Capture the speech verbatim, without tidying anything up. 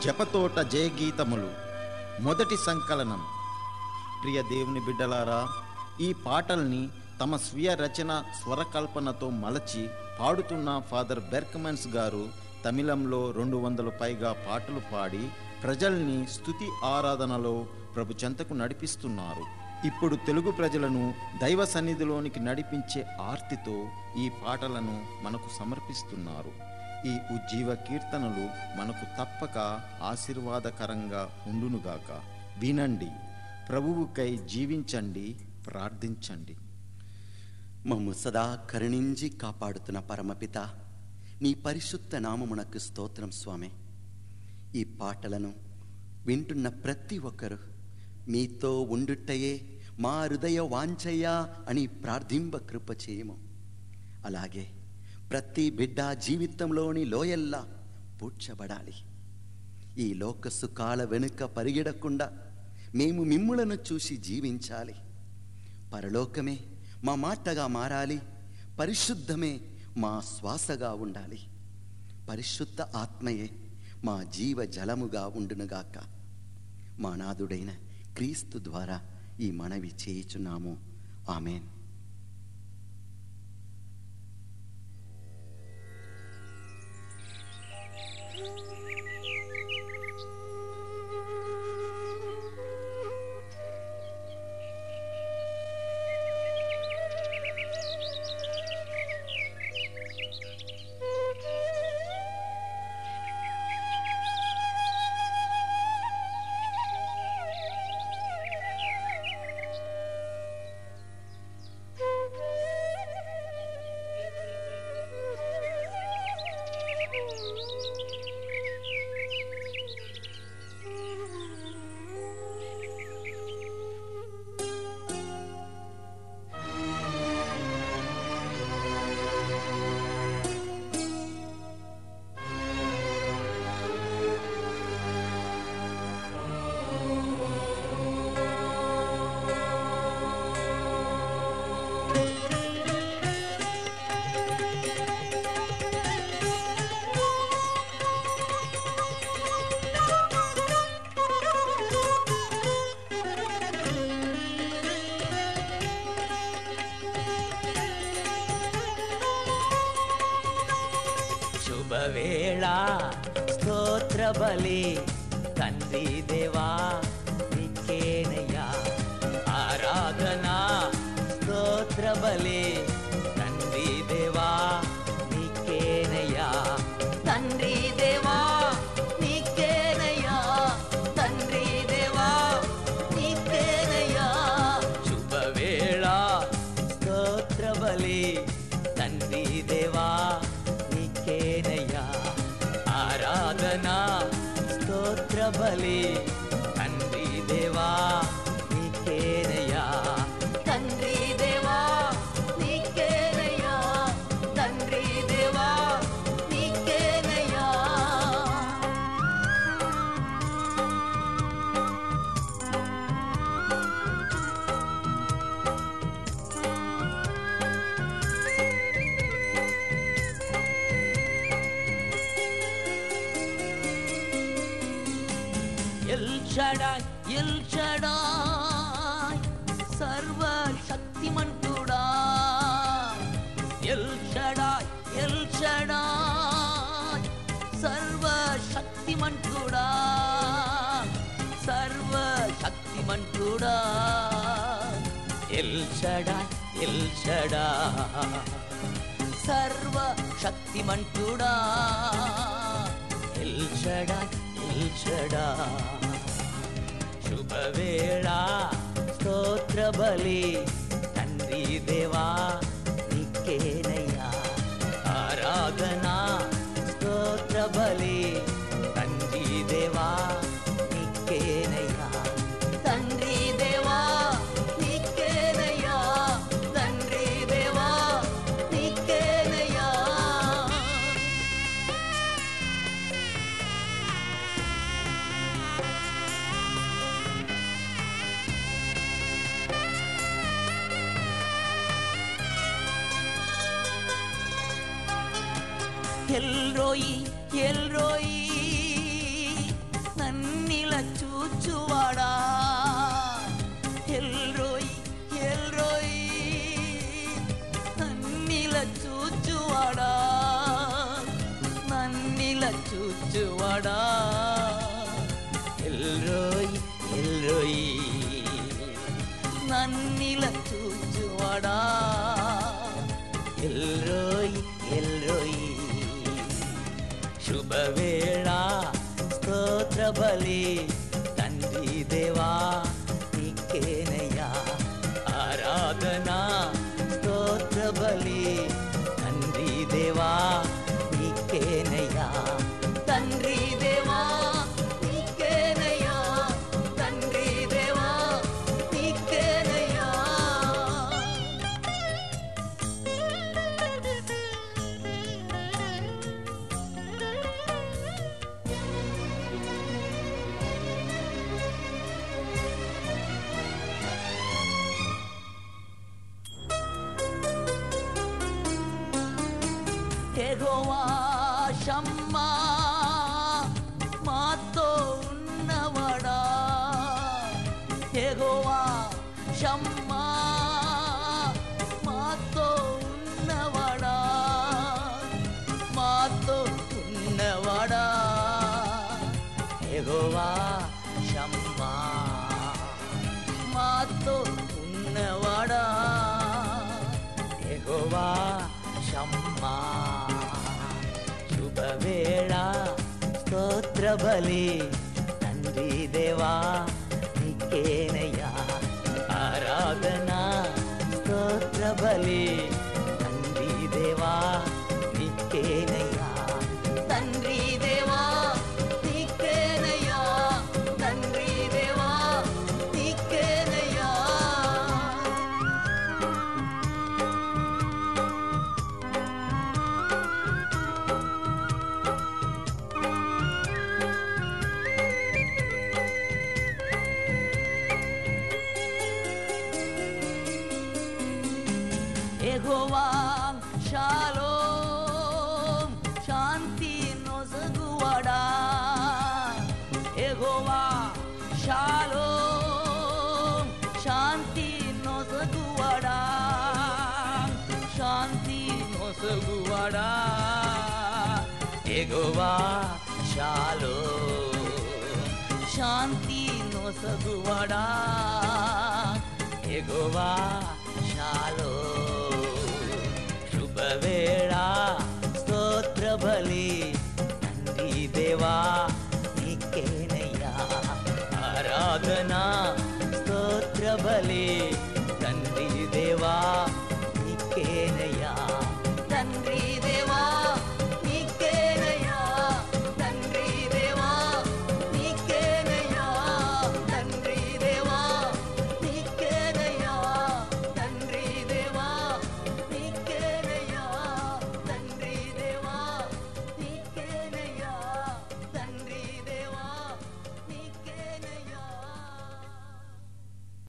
జపతోట జయగీతములు మొదటి సంకలనం. ప్రియ దేవుని బిడ్డలారా, ఈ పాటల్ని తమ స్వీయ రచన స్వరకల్పనతో మలచి పాడుతున్న ఫాదర్ బెర్క్మన్స్ గారు తమిళంలో రెండు వందల పైగా పాటలు పాడి ప్రజల్ని స్తుతి ఆరాధనలో ప్రభు చెంతకు నడిపిస్తున్నారు. ఇప్పుడు తెలుగు ప్రజలను దైవ సన్నిధిలోనికి నడిపించే ఆర్తితో ఈ పాటలను మనకు సమర్పిస్తున్నారు. ఈ ఉజ్జీవ కీర్తనలు మనకు తప్పక ఆశీర్వాదకరంగా ఉండునుగాక. వినండి, ప్రభువుకై జీవించండి, ప్రార్థించండి. మమ్ము సదా కరుణించి కాపాడుతున్న పరమపిత, నీ పరిశుద్ధ నామమునకు స్తోత్రం స్వామి. ఈ పాటలను వింటున్న ప్రతి ఒక్కరు మీతో ఉండుటయే మా హృదయ వాంఛయ్యా అని ప్రార్థింప కృప చేయము. అలాగే ప్రతి బిడ్డ జీవితంలోని లోయల్లా పూడ్చబడాలి. ఈ లోక సుఖాల వెనుక పరిగెడకుండా మేము మిమ్ములను చూసి జీవించాలి. పరలోకమే మా మాటగా మారాలి, పరిశుద్ధమే మా శ్వాసగా ఉండాలి, పరిశుద్ధ ఆత్మయే మా జీవ జలముగా ఉండునుగాక. మా నాథుడైన క్రీస్తు ద్వారా ఈ మనవి చేయుచున్నాము. ఆమెన్. శుభవేళ స్తోత్ర బలి తండ్రి దేవా నీకేనయ్యా ఆరాధన. స్తోత్ర బలి తండ్రి దేవా నీకేనయ్యా తండ్రి దేవా నీకేనయ్యా తండ్రి దేవా నీకేనయ్యా. శుభవేళ స్తోత్ర బలి తండ్రి దేవా నీకేనయ్యా ఆరాధన. స్తోత్ర బలి తండ్రి దేవా నీకేనయ్యా తండ్రి దేవా నీకేనయ్యా తండ్రి దేవా నీకేనయ్యా. ఎల్ షడాయ్ ఎల్ షడాయ్ సర్వ శక్తిమంతుడా. ఎల్ షడాయ్ ఎల్ షడాయ్ సర్వ శక్తిమంతుడా సర్వ శక్తిమంతుడా. ఎల్ షడాయ్ ఎల్ షడాయ్ సర్వ శక్తిమంతుడా. ఎల్ షడాయ్ ఎల్ షడాయ్. శుభవేళ స్తోత్ర బలి తండ్రి దేవా నీకేనయ్యా ఆరాధన. స్తోత్ర బలి తండ్రి దేవా నీకేనయ్యా తండ్రి దేవా నీకేనయ్యా తండ్రి దేవా నీకేనయ్యా. ఎల్ రోయి ఎల్ రోయి చూచువాడా ఎల్రోయ్ ఎల్రోయ్ నన్నిల చూచువాడా నన్నిల చూచువాడా ఎల్రోయ్ ఎల్రోయ్ నన్నిల చూచువాడా ఎల్రోయ్ ఎల్రోయ్ శుభవేళ స్తోత్ర బలి తండ్రి దేవా నీకేనయ్యా ఆరాధన స్తోత్ర బలి తండ్రి దేవా నీకేనయ్యా తండ్రి దేవా నీకేనయ్యా తండ్రి దేవా నీకేనయ్యా యెహోవా షమ్మా మాతో ఉన్నవాడా యెహోవా షమ్మా మాతో ఉన్నవాడా మాతో ఉన్నవాడా యెహోవా షమ్మా మాతో ఉన్నవాడా యెహోవా షమ్మా శుభవేళ స్తోత్ర బలి తండ్రి దేవా నీకేనయ్యా ఆరాధన స్తోత్ర బలి తండ్రి దేవా నీకేనయ్యా తండ్రి దేవా నీకేనయ్యా తండ్రి దేవా నీకేనయ్యా యెహోవా షాలోమ్ శాంతి నొసగువాడా యెహోవా షాలోమ్ శాంతి నొసగువాడా శాంతి నొసగువాడా యెహోవా షాలోమ్ శాంతి నొసగువాడా యెహోవా షాలోమ్ శుభవేళ స్తోత్ర బలి తండ్రి దేవా నీకేనయ్యా ఆరాధన స్తోత్ర బలి తండ్రి దేవా నీకేనయ్యా